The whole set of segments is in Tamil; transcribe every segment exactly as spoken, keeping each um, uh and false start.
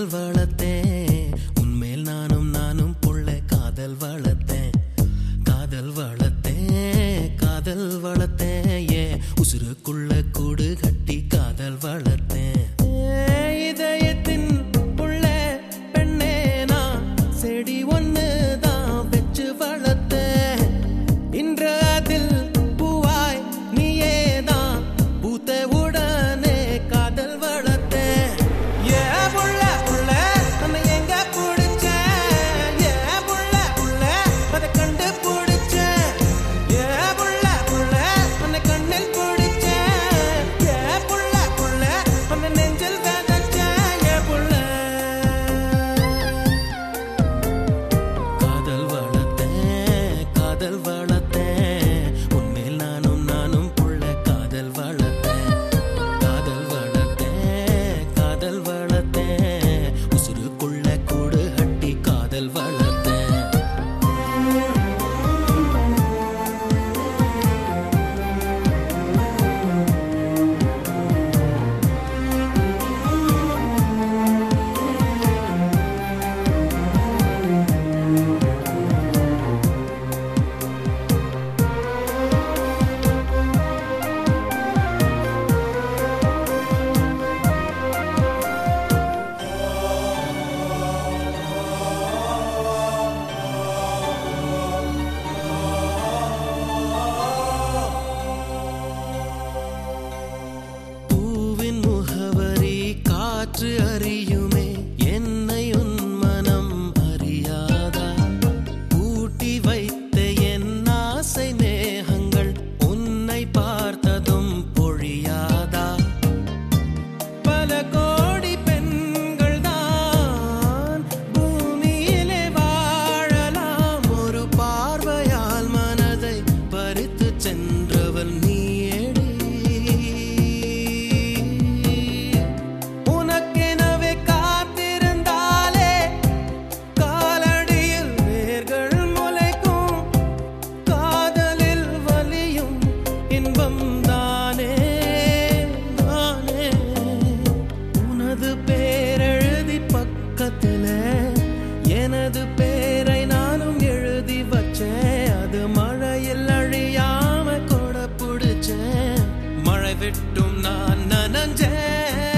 காதல் வளர்த்தேன் உன்மேல் நானும் நானும் புள்ள காதல் வளர்த்தேன் காதல் வளர்த்தேன் காதல் வளர்த்தேன் ஏ உசுருக்குள்ள கூடு கட்டி காதல் வளர்த்தேன் இதயத்தின் புள்ள பெண்ணே நான் செடி ஒன்று தான் வச்சு வளர்த்தேன் இன்று அதில் பூவாய் நீயே தான் பூத்த உடனே காதல் வளர்த்தேன் ஏ புள்ள புள்ள நம்ம எங்க பிடிச்சேன் ஏ புள்ள புள்ள அதை கண்டு பிடிச்சேன் ஏ புள்ள புள்ள உன்னை கண்ணில் பிடிச்சேன் ஏ புள்ள புள்ள உன்னை நெஞ்சில் விதைச்சேன் ஏ புள்ள காதல் வளர்த்தேன் காதல் வளர்த்தேன் உன்மேல் நானும் நானும் புள்ள காதல் வளர்த்தேன் காதல் வளர்த்தேன் காதல் வளர்த்தேன் உசுருக்குள்ள கூடு கட்டி காதல் வளர்த்தேன் பூவின் முகவரி காற்று அறியுமே என்னை உன் மனம் அறியாதா பூட்டி வைத்த என் ஆசை மேகங்கள் உன்னை பார்த்ததும் பொழியாதா பல கோடி பெண்கள் தான் பூமியிலே வாழலாம் ஒரு பார்வையால் மனதை பறித்து சென்றவள் நீயேடி உனக்கெனவே காத்திருந்தாலே காலடியில் வேர்கள் முளைக்கும் காதலில் வலியும் இன்பம் தானே தானே உனது பேரெழுதி பக்கத்துல எனது பேரை நானும் எழுதி வச்சேன் அது மழையில் அழியாம கொட பிடிச்சேன் மழை விட்டும் நான் நனஞ்சேன்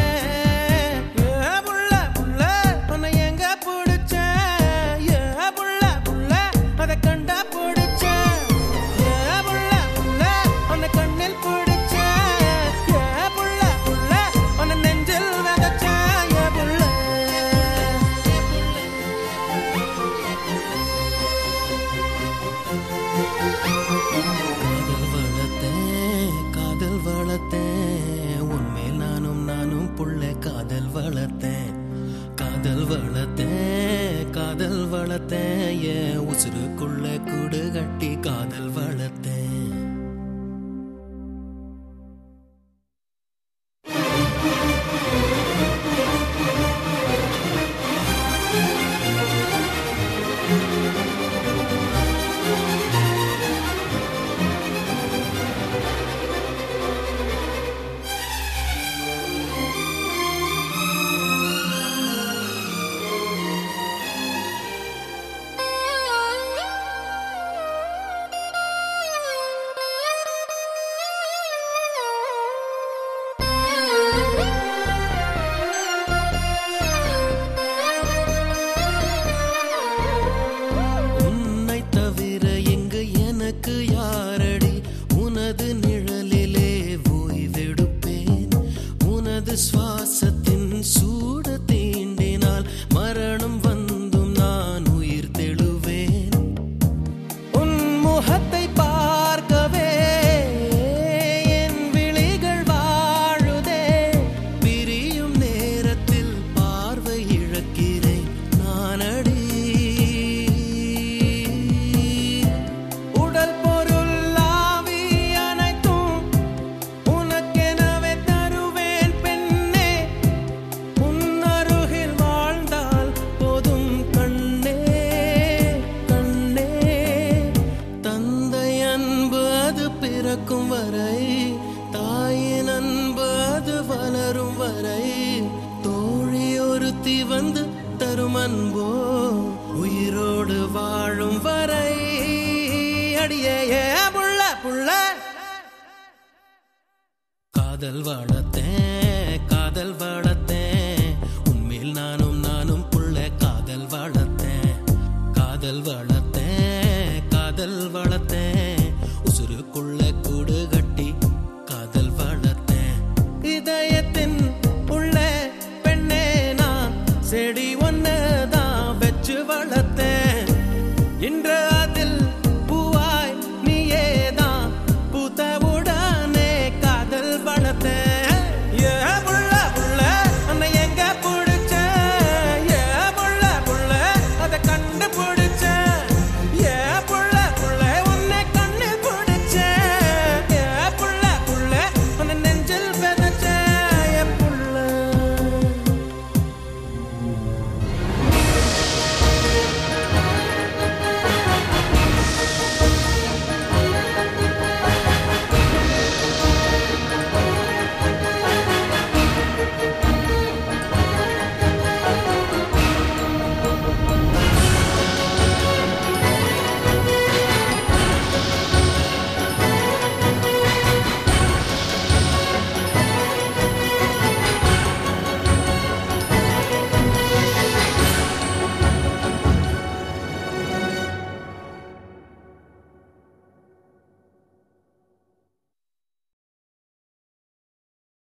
ஏ புள்ள புள்ள உன்னை எங்க பிடிச்சேன் ஏ புள்ள புள்ள அதை கண்டா பிடிச்சேன் ஏ புள்ள புள்ள உன்னை கண்ணில் பிடிச்சேன் ஏ புள்ள புள்ள உன்னை நெஞ்சில் விதைச்சேன் ஏ புள்ள காதல் வளர்த்தேன் காதல் வளர்த்தேன் உன்மேல் நானும் நானும் புள்ள காதல் வளர்த்தேன் காதல் வளர்த்தேன் காதல் வளர்த்தேன் ஏன் உசுருக்குள்ள கூடு கட்டி காதல் வளர்த்தேன் வந்து தரும் அன்போ உயிரோடு வாழும் வரை அடியே புள்ள புள்ள காதல் வளர்த்தேன் காதல் வள